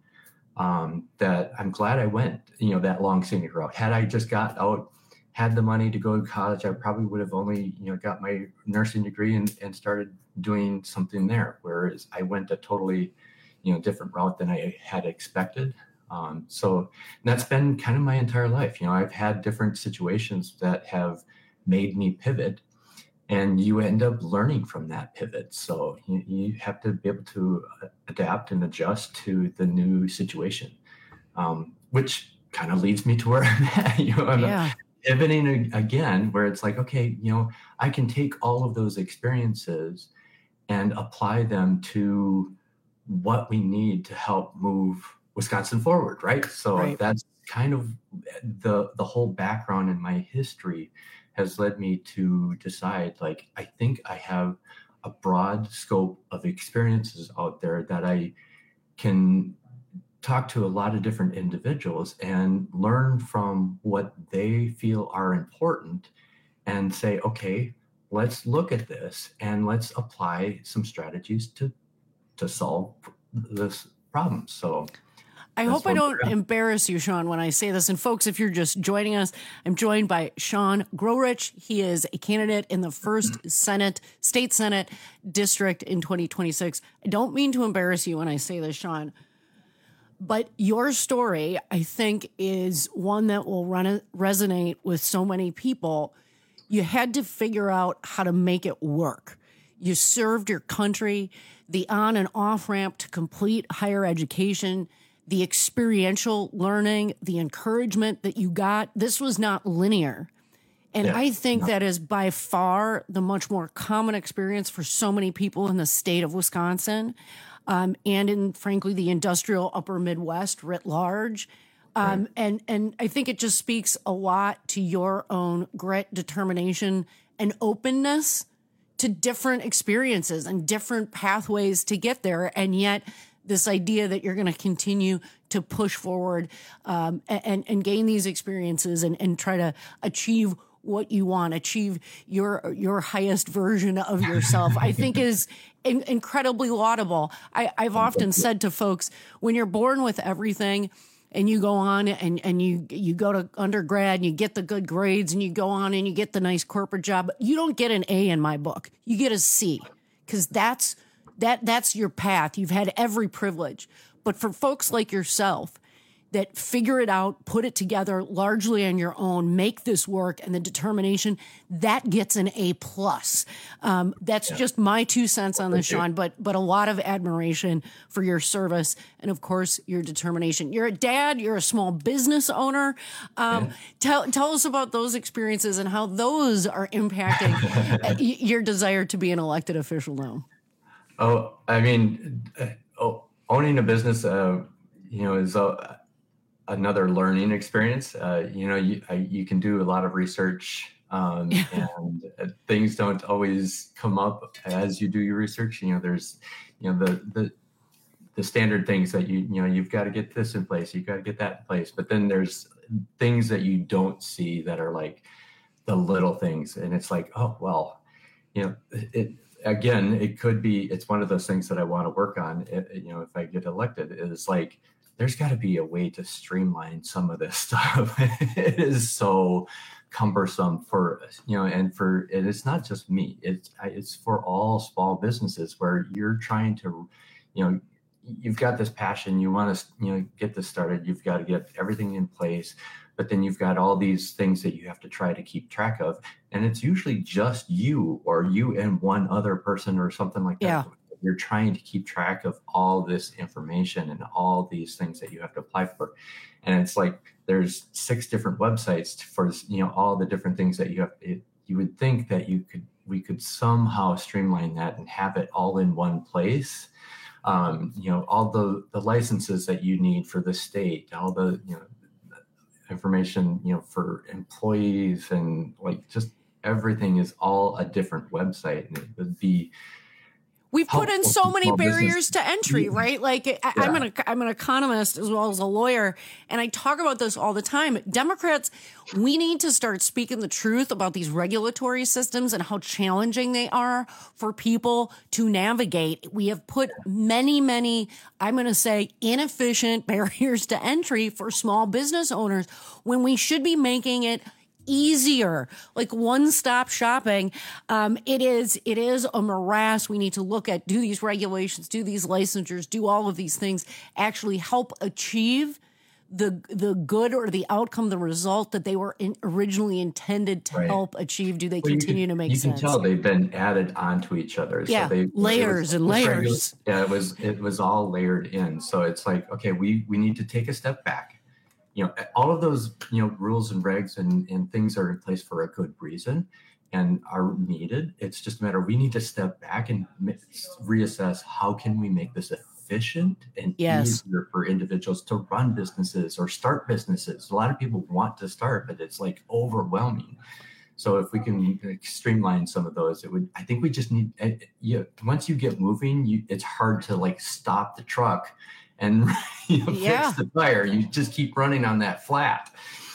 That I'm glad I went, that long scenic route. Had I just got out, had the money to go to college, I probably would have only, got my nursing degree and started doing something there. Whereas I went a totally, different route than I had expected. So that's been kind of my entire life. I've had different situations that have made me pivot, and you end up learning from that pivot. So you have to be able to adapt and adjust to the new situation, which kind of leads me to where I'm at. I'm pivoting again, where it's like, okay, I can take all of those experiences and apply them to what we need to help move Wisconsin forward, right? So that's kind of the whole background in my history has led me to decide, like, I think I have a broad scope of experiences out there that I can talk to a lot of different individuals and learn from what they feel are important and say, okay, let's look at this and let's apply some strategies to solve this problem. So I hope I don't embarrass you, Sean, when I say this. And folks, if you're just joining us, I'm joined by Sean Grorich. He is a candidate in the 1st State Senate District in 2026. I don't mean to embarrass you when I say this, Sean, but your story, I think, is one that will resonate with so many people. You had to figure out how to make it work. You served your country, the on and off ramp to complete higher education, the experiential learning, the encouragement that you got. This was not linear. And I think that is by far the much more common experience for so many people in the state of Wisconsin, and in, frankly, the industrial upper Midwest writ large. And I think it just speaks a lot to your own grit, determination, and openness to different experiences and different pathways to get there. And yet this idea that you're going to continue to push forward and gain these experiences and try to achieve what you want, achieve your highest version of yourself, I think is incredibly laudable. I've often said to folks, when you're born with everything, and you go on and you go to undergrad and you get the good grades and you go on and you get the nice corporate job, you don't get an A in my book. You get a C, because that's your path. You've had every privilege. But for folks like yourself that figure it out, put it together largely on your own, make this work, and the determination, that gets an A+. That's just my 2 cents on this, Sean, but a lot of admiration for your service and, of course, your determination. You're a dad. You're a small business owner. Tell us about those experiences and how those are impacting your desire to be an elected official now. Oh, I mean, owning a business, is another learning experience. You can do a lot of research, and things don't always come up as you do your research. There's, the standard things that you've got to get this in place, you've got to get that in place. But then there's things that you don't see that are like the little things, and it's like, oh well, it could be. It's one of those things that I want to work on. If I get elected, is like, there's got to be a way to streamline some of this stuff. It is so cumbersome for, and it's not just me. It's for all small businesses where you're trying to, you've got this passion, you want to, get this started. You've got to get everything in place, but then you've got all these things that you have to try to keep track of. And it's usually just you or you and one other person or something like that. Yeah. You're trying to keep track of all this information and all these things that you have to apply for. And it's like, there's 6 different websites for, all the different things that you have. You would think that we could somehow streamline that and have it all in one place. All the licenses that you need for the state, all the, information, for employees, and like just everything is all a different website. And it would be, we've put in so many barriers to entry, right? Like I'm an economist as well as a lawyer, and I talk about this all the time. Democrats, we need to start speaking the truth about these regulatory systems and how challenging they are for people to navigate. We have put many, I'm going to say, inefficient barriers to entry for small business owners when we should be making it easier, like one-stop shopping. It is a morass. We need to look at, do these regulations, do these licensures, do all of these things actually help achieve the good or the outcome, the result that they were originally intended to help achieve? Do they continue to make sense? You can tell they've been added onto each other. Yeah, so layers and layers. Yeah, it was all layered in. So it's like, okay, we need to take a step back. All of those, rules and regs and things are in place for a good reason and are needed. It's just a matter, we need to step back and reassess, how can we make this efficient and easier for individuals to run businesses or start businesses. A lot of people want to start, but it's like overwhelming. So if we can streamline some of those, I think we just need, once you get moving, it's hard to like stop the truck and fix the tire. You just keep running on that flat.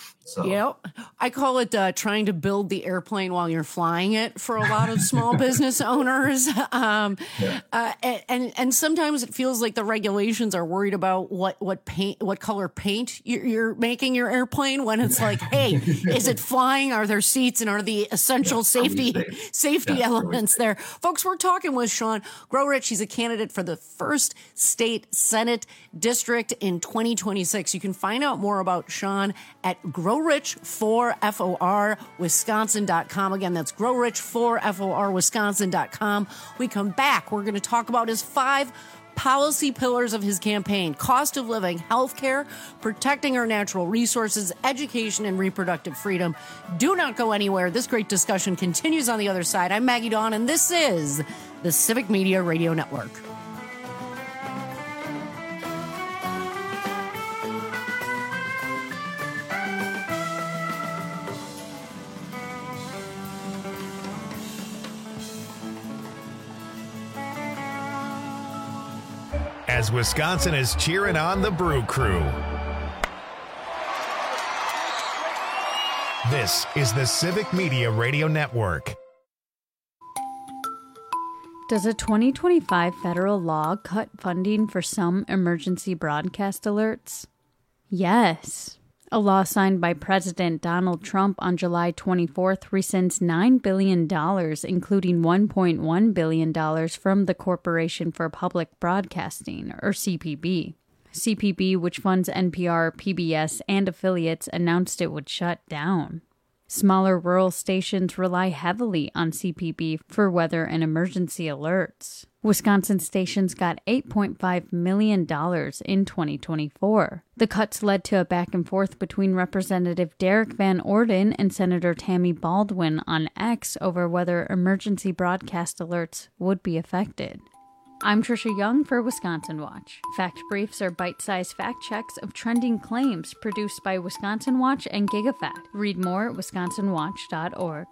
So I call it trying to build the airplane while you're flying it for a lot of small business owners. And sometimes it feels like the regulations are worried about what color paint you're making your airplane, when it's like, hey, is it flying? Are there seats? And are the essential safety elements there? Folks, we're talking with Sean Growrich. He's a candidate for the 1st State Senate District in 2026. You can find out more about Sean at GrowRich4FOR Wisconsin.com. Again, that's GrowRich4FOR Wisconsin.com. We come back. We're going to talk about his 5 policy pillars of his campaign: cost of living, healthcare, protecting our natural resources, education, and reproductive freedom. Do not go anywhere. This great discussion continues on the other side. I'm Maggie Dawn, and this is the Civic Media Radio Network. As Wisconsin is cheering on the Brew Crew. This is the Civic Media Radio Network. Does a 2025 federal law cut funding for some emergency broadcast alerts? Yes. A law signed by President Donald Trump on July 24th rescinds $9 billion, including $1.1 billion from the Corporation for Public Broadcasting, or CPB. CPB, which funds NPR, PBS, and affiliates, announced it would shut down. Smaller rural stations rely heavily on CPB for weather and emergency alerts. Wisconsin stations got $8.5 million in 2024. The cuts led to a back and forth between Representative Derek Van Orden and Senator Tammy Baldwin on X over whether emergency broadcast alerts would be affected. I'm Trisha Young for Wisconsin Watch. Fact Briefs are bite-sized fact checks of trending claims produced by Wisconsin Watch and GigaFact. Read more at wisconsinwatch.org.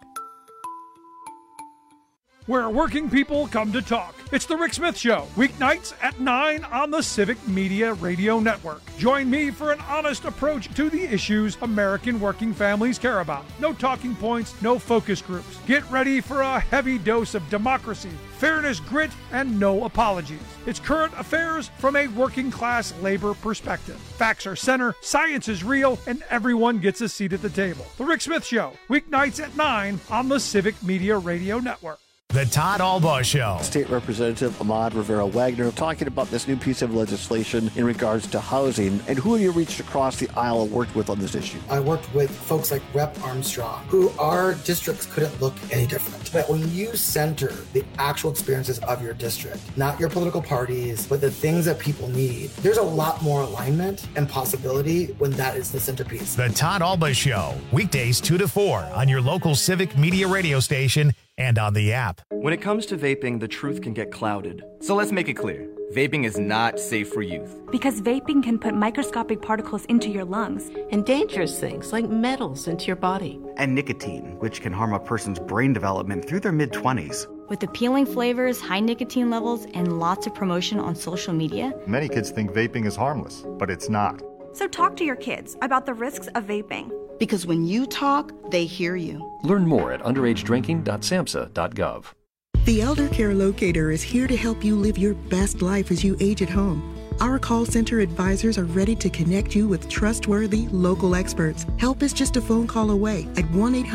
Where working people come to talk. It's The Rick Smith Show, weeknights at 9 on the Civic Media Radio Network. Join me for an honest approach to the issues American working families care about. No talking points, no focus groups. Get ready for a heavy dose of democracy, fairness, grit, and no apologies. It's current affairs from a working class labor perspective. Facts are center, science is real, and everyone gets a seat at the table. The Rick Smith Show, weeknights at 9 on the Civic Media Radio Network. The Todd Albaugh Show. State Representative Ahmad Rivera-Wagner talking about this new piece of legislation in regards to housing, and who have you reached across the aisle and worked with on this issue? I worked with folks like Rep. Armstrong, who our districts couldn't look any different. But when you center the actual experiences of your district, not your political parties, but the things that people need, there's a lot more alignment and possibility when that is the centerpiece. The Todd Albaugh Show, weekdays 2 to 4 on your local Civic Media radio station and on the app. When it comes to vaping, the truth can get clouded. So let's make it clear. Vaping is not safe for youth. Because vaping can put microscopic particles into your lungs. And dangerous things like metals into your body. And nicotine, which can harm a person's brain development through their mid-20s. With appealing flavors, high nicotine levels, and lots of promotion on social media. Many kids think vaping is harmless, but it's not. So talk to your kids about the risks of vaping. Because when you talk, they hear you. Learn more at underagedrinking.samhsa.gov. The Elder Care Locator is here to help you live your best life as you age at home. Our call center advisors are ready to connect you with trustworthy local experts. Help is just a phone call away at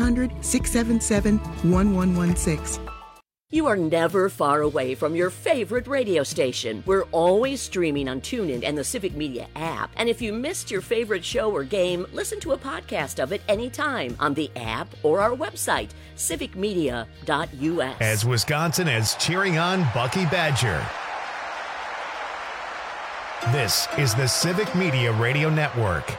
1-800-677-1116. You are never far away from your favorite radio station. We're always streaming on TuneIn and the Civic Media app. And if you missed your favorite show or game, listen to a podcast of it anytime on the app or our website, civicmedia.us. As Wisconsin is cheering on Bucky Badger. This is the Civic Media Radio Network.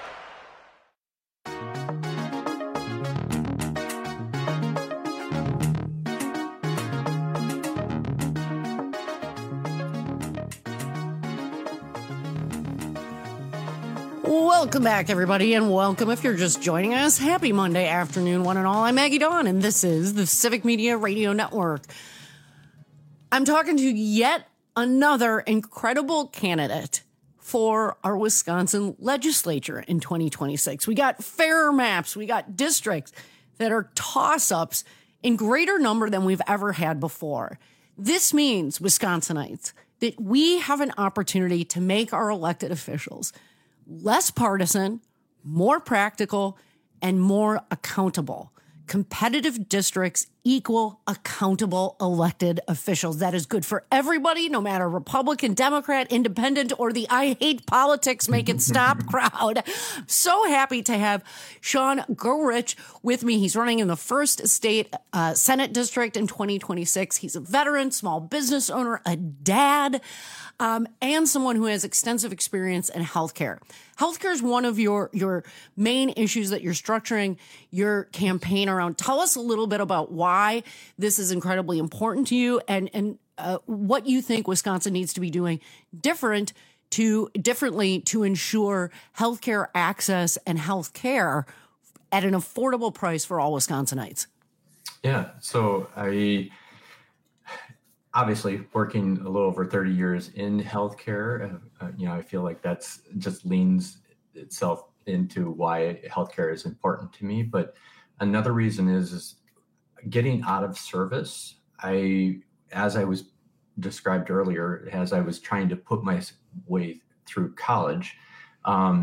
Welcome back, everybody, and welcome if you're just joining us. Happy Monday afternoon, one and all. I'm Maggie Dawn, and this is the Civic Media Radio Network. I'm talking to yet another incredible candidate for our Wisconsin legislature in 2026. We got fairer maps. We got districts that are toss-ups in greater number than we've ever had before. This means, Wisconsinites, that we have an opportunity to make our elected officials less partisan, more practical, and more accountable. Competitive districts equal accountable elected officials. That is good for everybody, no matter Republican, Democrat, Independent, or the I hate politics, make it stop crowd. So happy to have Sean Goerich with me. He's running in the first state Senate district in 2026. He's a veteran, small business owner, a dad, and someone who has extensive experience in healthcare. Healthcare is one of your main issues that you're structuring your campaign around. Tell us a little bit about why this is incredibly important to you and what you think Wisconsin needs to be doing differently to ensure healthcare access and healthcare at an affordable price for all Wisconsinites. Yeah, so I obviously working a little over 30 years in healthcare, I feel like that's just leans itself into why healthcare is important to me. But another reason is getting out of service. As I was described earlier, as I was trying to put my way through college,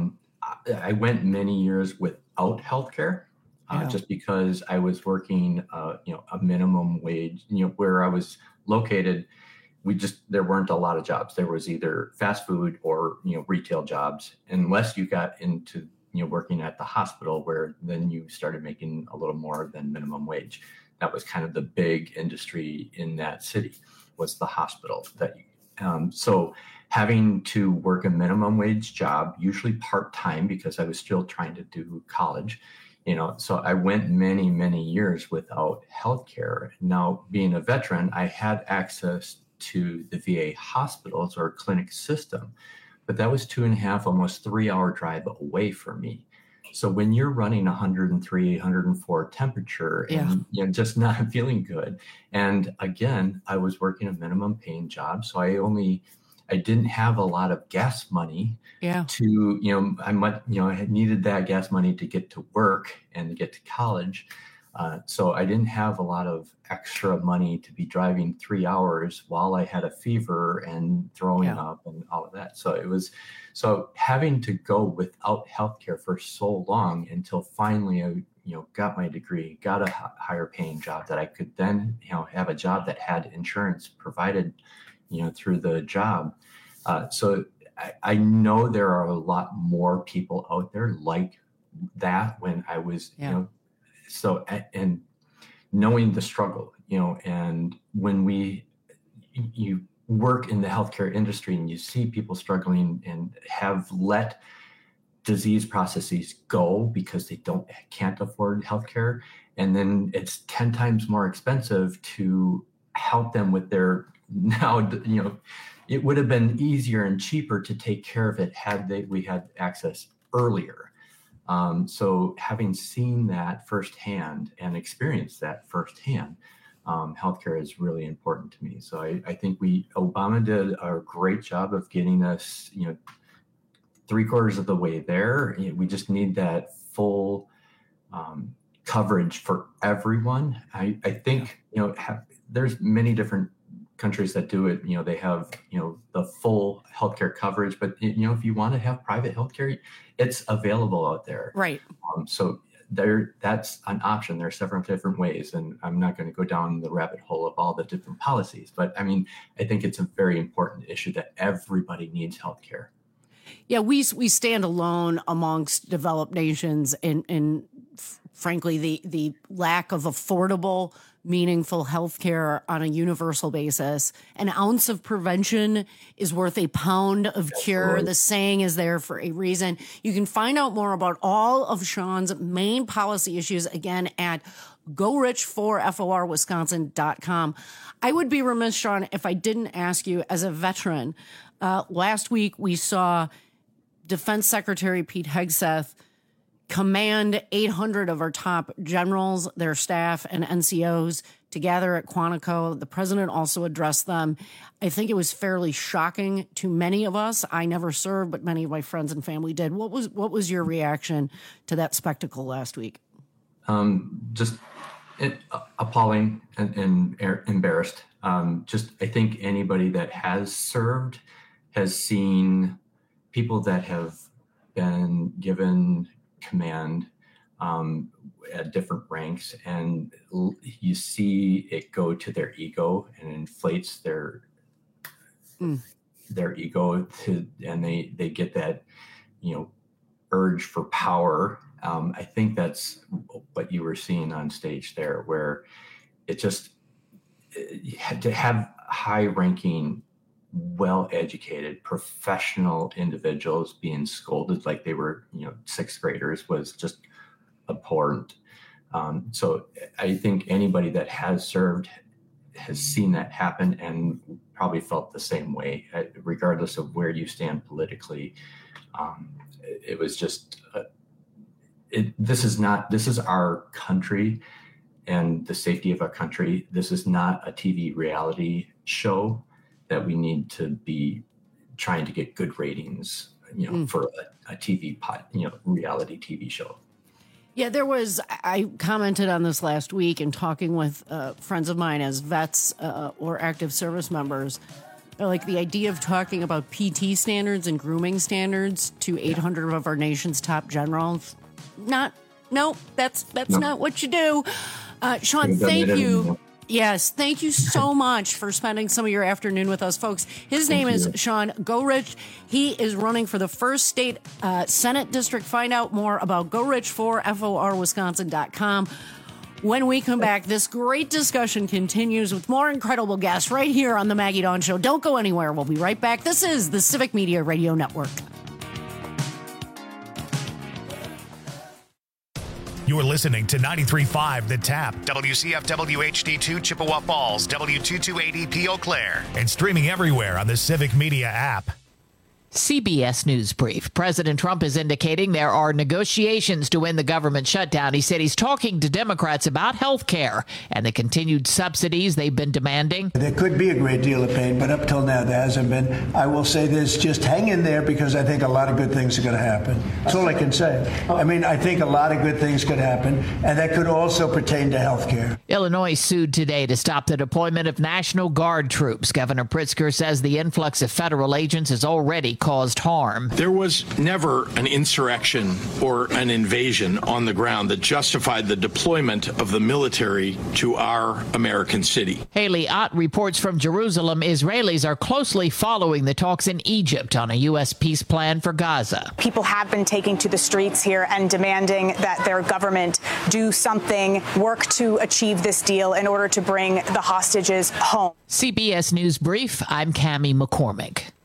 I went many years without healthcare, just because I was working, a minimum wage. Where I was located, there weren't a lot of jobs. There was either fast food or retail jobs, unless you got into working at the hospital, where then you started making a little more than minimum wage. That was kind of the big industry in that city, was the hospital. So having to work a minimum wage job, usually part-time, because I was still trying to do college, so I went many, many years without healthcare. Now, being a veteran, I had access to the VA hospitals or clinic system, but that was 2.5, almost 3-hour drive away from me. So when you're running 103, 104 temperature and just not feeling good, and again, I was working a minimum paying job, so I didn't have a lot of gas money to, I needed that gas money to get to work and get to college. So I didn't have a lot of extra money to be driving 3 hours while I had a fever and throwing up and all of that. So having to go without healthcare for so long until finally I, got my degree, got a higher paying job that I could then, have a job that had insurance provided, through the job. So I know there are a lot more people out there like that when I was, so, and knowing the struggle, and when you work in the healthcare industry and you see people struggling and have let disease processes go because they can't afford healthcare. And then it's 10 times more expensive to help them with their it would have been easier and cheaper to take care of it had we had access earlier. So having seen that firsthand and experienced that firsthand, healthcare is really important to me. So I think Obama did a great job of getting us, 3/4 of the way there. We just need that full coverage for everyone. I think, there's many different countries that do it. They have, the full healthcare coverage, but if you want to have private healthcare, it's available out there. Right. So that's an option. There are several different ways, and I'm not going to go down the rabbit hole of all the different policies, but I think it's a very important issue that everybody needs healthcare. Yeah, we stand alone amongst developed nations in frankly, the lack of affordable, meaningful healthcare on a universal basis. An ounce of prevention is worth a pound of cure. Right. The saying is there for a reason. You can find out more about all of Sean's main policy issues, again, at gorich4forwisconsin.com. I would be remiss, Sean, if I didn't ask you, as a veteran, last week we saw Defense Secretary Pete Hegseth command 800 of our top generals, their staff, and NCOs to gather at Quantico. The president also addressed them. I think it was fairly shocking to many of us. I never served, but many of my friends and family did. What was your reaction to that spectacle last week? Just appalling and embarrassed. I think anybody that has served has seen people that have been given command at different ranks, and you see it go to their ego and inflates their ego and they get that urge for power. I think that's what you were seeing on stage there, where it just to have high-ranking, well-educated, professional individuals being scolded like they were, sixth graders was just abhorrent. So I think anybody that has served has seen that happen and probably felt the same way, regardless of where you stand politically. It was just, this is our country and the safety of our country. This is not a TV reality show that we need to be trying to get good ratings, for a TV reality TV show. Yeah, I commented on this last week in talking with friends of mine as vets or active service members. like the idea of talking about PT standards and grooming standards to 800 of our nation's top generals. That's not what you do. Sean, thank you. Yes, thank you so much for spending some of your afternoon with us, folks. His name is Sean Go Rich. He is running for the 1st State Senate District. Find out more about Go Rich for FORWisconsin.com. When we come back, this great discussion continues with more incredible guests right here on the Maggie Dawn Show. Don't go anywhere. We'll be right back. This is the Civic Media Radio Network. You're listening to 93.5 The Tap, WCFW HD2 Chippewa Falls, W228EP Eau Claire, and streaming everywhere on the Civic Media app. CBS News Brief. President Trump is indicating there are negotiations to end the government shutdown. He said he's talking to Democrats about health care and the continued subsidies they've been demanding. There could be a great deal of pain, but up till now there hasn't been. I will say this, just hang in there because I think a lot of good things are going to happen. That's all I can say. I mean, I think a lot of good things could happen, and that could also pertain to health care. Illinois sued today to stop the deployment of National Guard troops. Governor Pritzker says the influx of federal agents has already caused harm. There was never an insurrection or an invasion on the ground that justified the deployment of the military to our American city. Haley Ott reports from Jerusalem. Israelis are closely following the talks in Egypt on a U.S. peace plan for Gaza. People have been taking to the streets here and demanding that their government do something, work to achieve this deal in order to bring the hostages home. CBS News Brief, I'm Cammie McCormick.